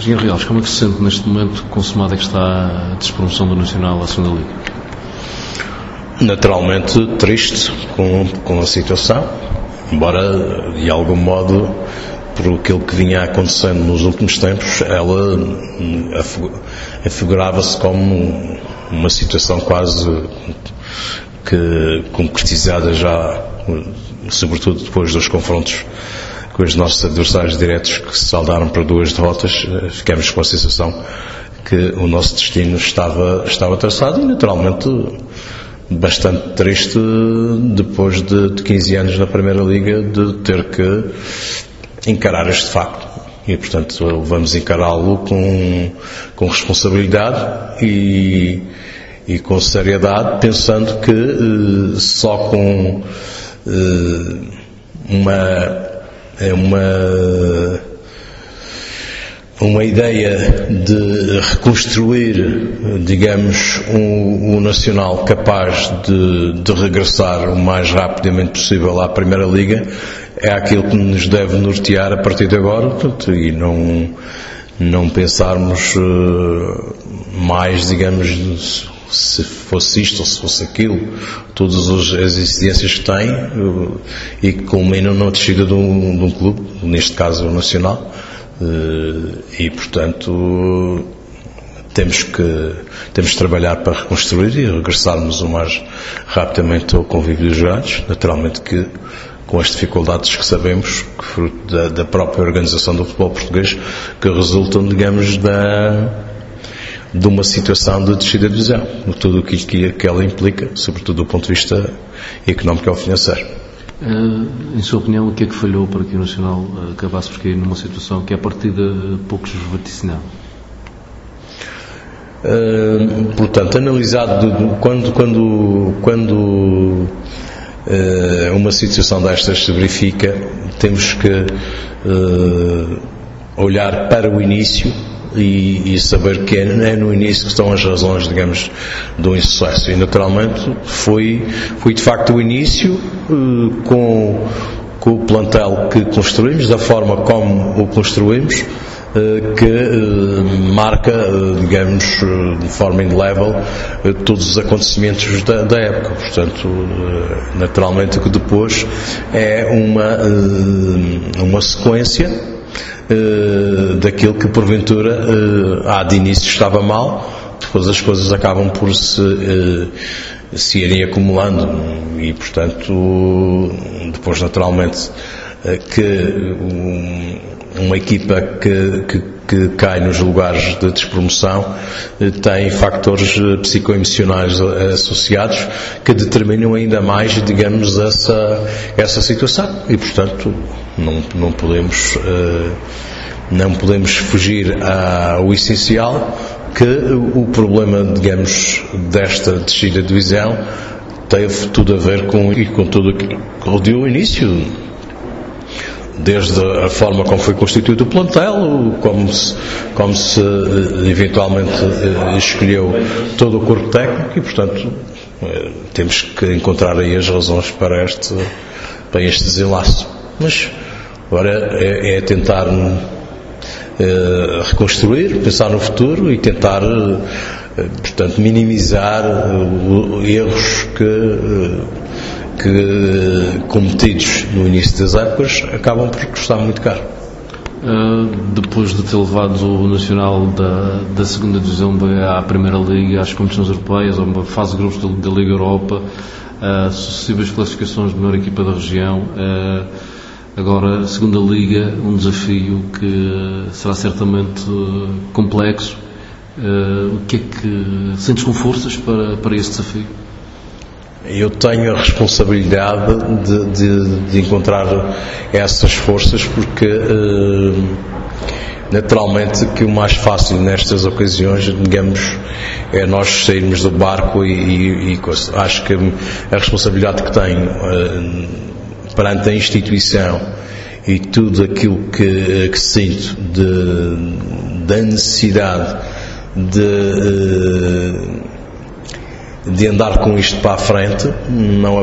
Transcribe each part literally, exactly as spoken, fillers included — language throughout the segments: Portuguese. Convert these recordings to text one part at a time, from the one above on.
engenheiro Rialves, como é que se sente neste momento consumada que está a despromoção do Nacional à segunda Liga? Naturalmente triste com, com a situação, embora de algum modo, por aquilo que vinha acontecendo nos últimos tempos, ela afigurava-se como uma situação quase que concretizada já, sobretudo depois dos confrontos com os nossos adversários diretos, que se saldaram para duas derrotas. Ficamos com a sensação que o nosso destino estava, estava traçado, e naturalmente bastante triste depois de, de quinze anos na Primeira Liga de ter que encarar este facto, e portanto vamos encará-lo com, com responsabilidade e, e com seriedade, pensando que uh, só com uh, uma uma uma ideia de reconstruir, digamos, um, um Nacional capaz de, de regressar o mais rapidamente possível à Primeira Liga, é aquilo que nos deve nortear a partir de agora, portanto, e não, não pensarmos uh, mais, digamos, se fosse isto ou se fosse aquilo, todas as incidências que tem uh, e que culminam na descida de um, de um clube, neste caso o Nacional. Uh, e portanto temos que temos de trabalhar para reconstruir e regressarmos o mais rapidamente ao convívio dos jogadores, naturalmente que com as dificuldades que sabemos, que fruto da, da própria organização do futebol português, que resultam, digamos, da de uma situação de descida de divisão, tudo o que, que, que ela implica, sobretudo do ponto de vista económico ou financeiro. Uh, em sua opinião, o que é que falhou para que o Nacional uh, acabasse por cair numa situação que, à partida, uh, poucos vaticinavam? Uh, portanto, analisado de, de, quando, quando, quando uh, uma situação destas se verifica, temos que uh, olhar para o início e, e saber que é no início que estão as razões, digamos, do insucesso. E naturalmente foi, foi de facto o início uh, com, com o plantel que construímos, da forma como o construímos, uh, que uh, marca, uh, digamos, uh, de forma indelével uh, todos os acontecimentos da, da época. Portanto, uh, naturalmente que depois é uma, uh, uma sequência Uh, daquilo que porventura uh, há de início estava mal, depois as coisas acabam por se, uh, se irem acumulando e portanto depois naturalmente uh, que um, uma equipa que, que, que cai nos lugares de despromoção uh, tem factores uh, psicoemocionais associados que determinam ainda mais, digamos, essa, essa situação e portanto não, não podemos uh, não podemos fugir ao essencial, que o problema, digamos, desta descida de divisão teve tudo a ver com, e com tudo aquilo que rodeou o início, desde a forma como foi constituído o plantel, como se, como se eventualmente escolheu todo o corpo técnico e, portanto, temos que encontrar aí as razões para este, para este desenlace. Mas agora é, é tentar uh, reconstruir, pensar no futuro e tentar, uh, portanto, minimizar uh, erros que, uh, que cometidos no início das épocas acabam por custar muito caro. Uh, depois de ter levado o Nacional da, da segunda Divisão B à Primeira Liga, às competições europeias, a uma fase de grupos da, da Liga Europa, uh, sucessivas classificações de melhor equipa da região, uh, agora a segunda Liga, um desafio que será certamente uh, complexo. Uh, o que é que sentes com forças para, para esse desafio? Eu tenho a responsabilidade de, de, de encontrar essas forças porque uh, naturalmente que o mais fácil nestas ocasiões, digamos, é nós sairmos do barco e, e, e acho que a responsabilidade que tenho uh, perante a instituição e tudo aquilo que, que sinto de, da necessidade de uh, de andar com isto para a frente, não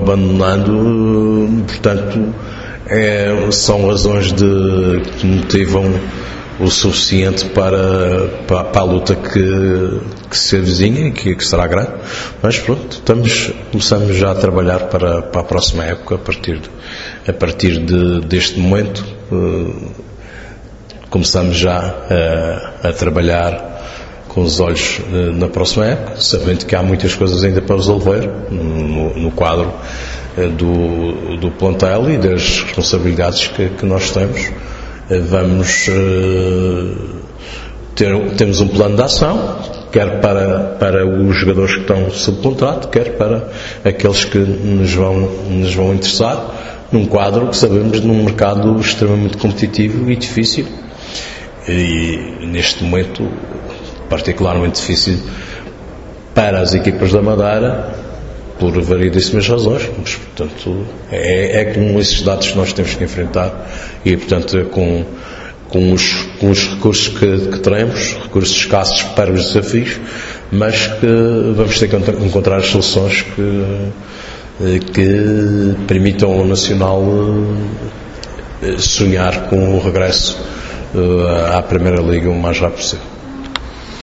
abandonando, portanto, é, são razões de, que motivam o suficiente para, para, para a luta que, que se avizinha e que, que será grande, mas pronto, estamos, começamos já a trabalhar para, para a próxima época a partir, de, a partir de, deste momento. Uh, começamos já a, a trabalhar com os olhos uh, na próxima época, sabendo que há muitas coisas ainda para resolver no, no quadro uh, do, do plantel e das responsabilidades que, que nós temos. Uh, vamos uh, ter, temos um plano de ação, quer para, para os jogadores que estão sob contrato, quer para aqueles que nos vão, nos vão interessar, num quadro que sabemos num mercado extremamente competitivo e difícil, e neste momento particularmente difícil para as equipas da Madeira, por variedíssimas razões, mas portanto é, é com esses dados que nós temos que enfrentar e portanto é com, com, os, com os recursos que, que teremos, recursos escassos para os desafios, mas que vamos ter que encontrar as soluções que, que permitam ao Nacional sonhar com o regresso à Primeira Liga o mais rápido possível.